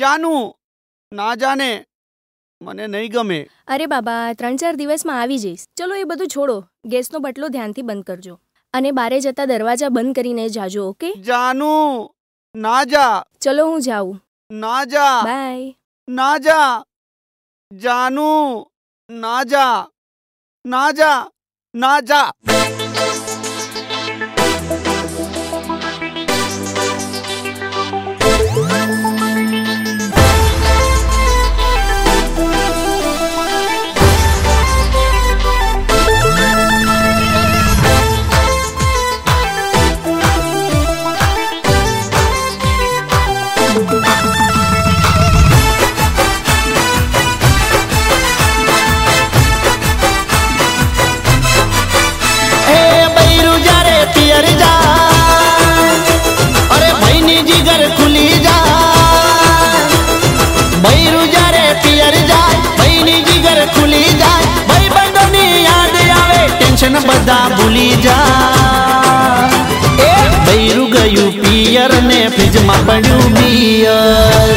જાનું ના જાને મને નહીં ગમે. અરે બાબા 3-4 દિવસમાં આવી જઈશ. ચલો એ બધું છોડો, ગેસનો બટલો ધ્યાનથી બંધ કરજો અને બારે જતા દરવાજા બંધ કરીને જાજો. ઓકે? જાનું ના જા. ચલો હું જાઉં. ના જા. બાય. ના જા. જાનું ના જા. ના જા. ના જા. બધા ભૂલી જા. બૈરું ગયું પિયર ને ફ્રીજમાં પડ્યું બિયર.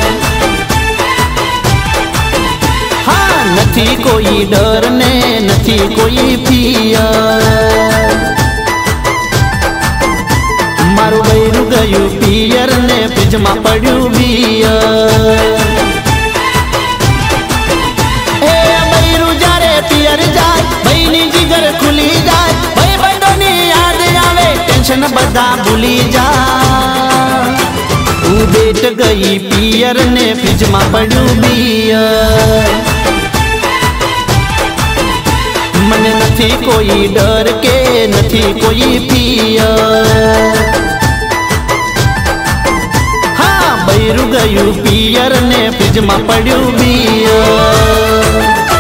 હા, નથી કોઈ ડર ને નથી કોઈ ફિયર. મારું બૈરું ગયું પિયર ને ફ્રીજમાં પડ્યું બિયર. પિયર જાય ભાઈની જીગર ખુલી જાય, ભાઈ બંધોની યાદ આવે ટેન્શન બધા ભૂલી जा. તું બેટ ગઈ પિયર ને ફ્રીજમાં પડ્યું બિયર. મને નથી કોઈ ડર કે નથી કોઈ ફિયર. હા, બૈરું ગયું પિયર ને ફ્રીજમાં પડ્યું બિયર.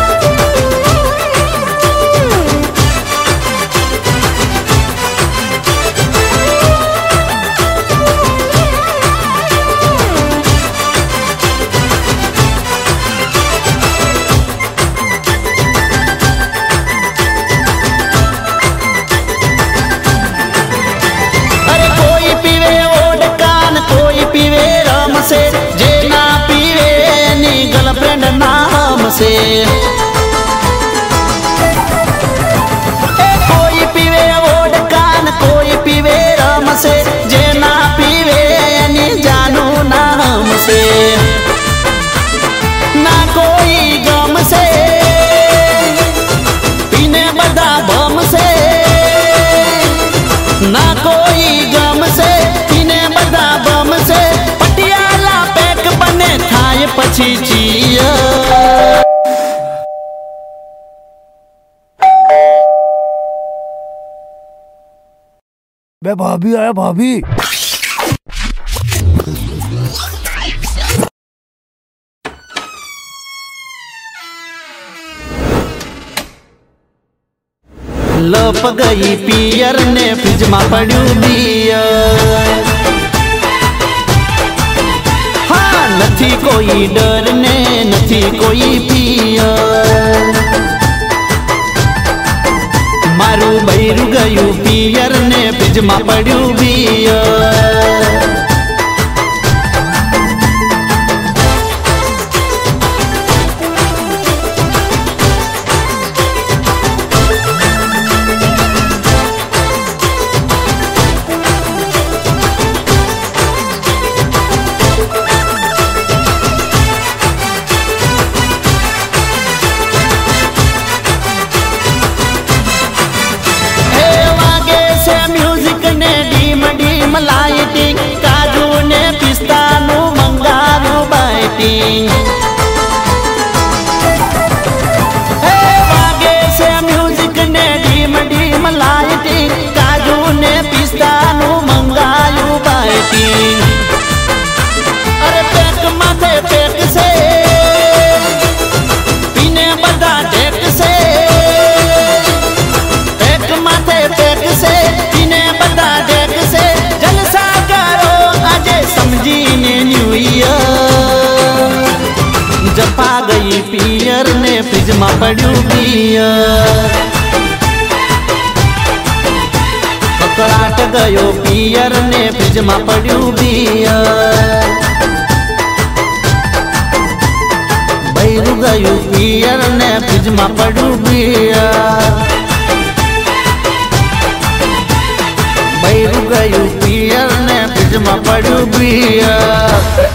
जे ना पीवे नी गर्लफ्रेंड नाम से. कोई पीवे वोडकान कोई पीवे रम से, जे ना पीवे नी जानू नाम से. ना कोई गम से पीने बदा बम से. ना कोई गम से पीने बदा बम से. પછી જીય बे भाभी आया भाभी. લપ ગઈ પિયર ને ફ્રીજમાં પડ્યું બિયર. નથી કોઈ ડર ને નથી કોઈ ફિયર. મારું બૈરું ગયું પિયર ને ફ્રીજમાં પડ્યું બિયર. લાઇટિંગ કાજુ ને પિસ્તાનું મંગાવ્યું બાઇટિંગ. વાગે છે મ્યુઝિક ને ડીમ ડીમ લાઇટિંગ, કાજુ ને પિસ્તાનું મંગાવ્યું બાઇટિંગ. અરે પેક માથે પેક છે પીને બધા ઢેક છે. પેક માથે પેક છે પીને બધા ઢેક છે. समझीने न्यू ईयर. जपा गई पियर ने फ्रीजમાં પડ્યું બિયર. કકળાટ ગયો પિયર ને ફ્રીજમાં પડ્યું બિયર. गयु पियर ने फ्रिज में पड़ू बियर। बैरू गयु पियर ने फ्रिज में पड़ू बियर।